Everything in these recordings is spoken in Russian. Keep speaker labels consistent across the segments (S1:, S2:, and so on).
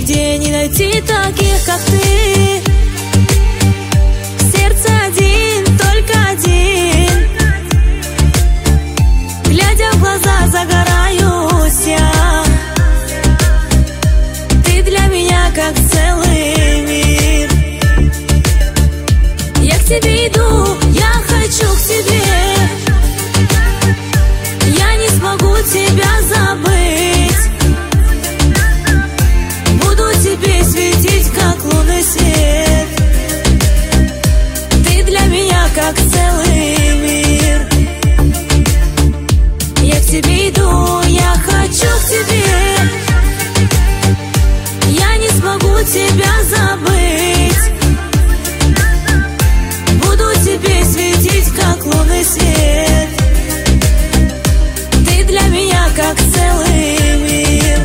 S1: нигде не найти таких, как ты. Сердце один, только один. Глядя в глаза, загораюсь я. Ты для меня как целый мир. Я к тебе иду, я хочу к тебе. Я не смогу тебя забыть. Буду тебе светить, как лунный свет. Ты для меня как целый мир. Я к тебе иду, я хочу к тебе. Я не смогу тебя забыть. Буду тебе светить, как лунный свет. Ты для меня как целый мир.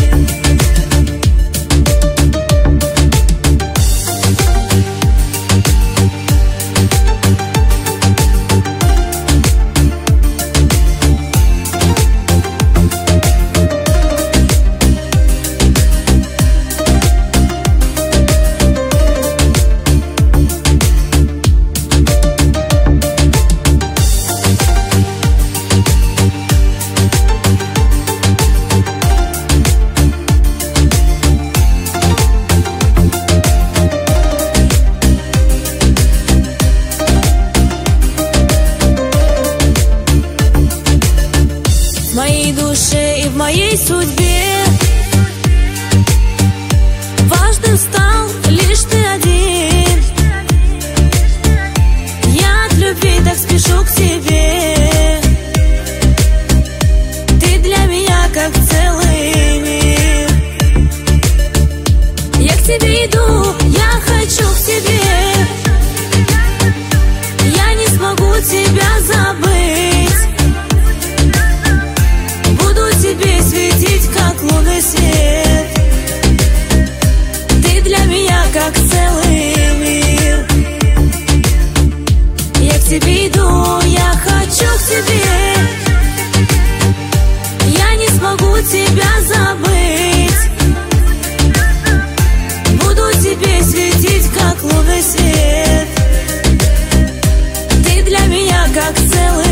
S1: В моей душе и в моей судьбе важным стал лишь ты один. Я от любви так спешу к тебе. Ты для меня как целый мир. Я к тебе иду, я хочу к тебе. Я не смогу тебя забыть. Тебе светить, как лунный свет. Ты для меня как целый мир. Я к тебе иду, я хочу к тебе. Я не смогу тебя забыть. Буду тебе светить, как лунный свет. Ты для меня как целый